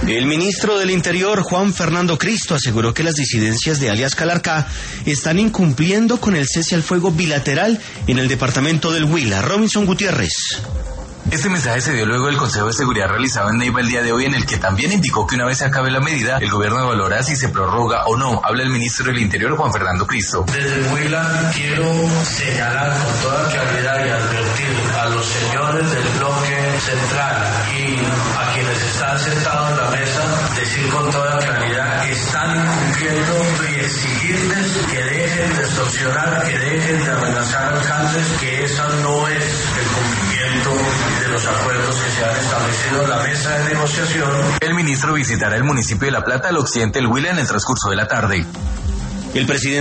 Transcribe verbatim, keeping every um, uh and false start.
El ministro del Interior, Juan Fernando Cristo, aseguró que las disidencias de alias Calarcá están incumpliendo con el cese al fuego bilateral en el departamento del Huila. Robinson Gutiérrez. Este mensaje se dio luego del Consejo de Seguridad realizado en Neiva el día de hoy, en el que también indicó que una vez se acabe la medida, el gobierno evaluará si se prorroga o no. Habla el ministro del Interior, Juan Fernando Cristo. Desde Huila quiero señalar con toda claridad y advertir a los señores del bloque central y a quienes están sentados en la mesa, decir con toda claridad, están incumpliendo y exigirles que dejen de extorsionar, que dejen de amenazar alcaldes, que esa no es el cumplimiento de los acuerdos que se han establecido en la mesa de negociación. El ministro visitará el municipio de La Plata, al occidente del Huila, en el transcurso de la tarde. El presidente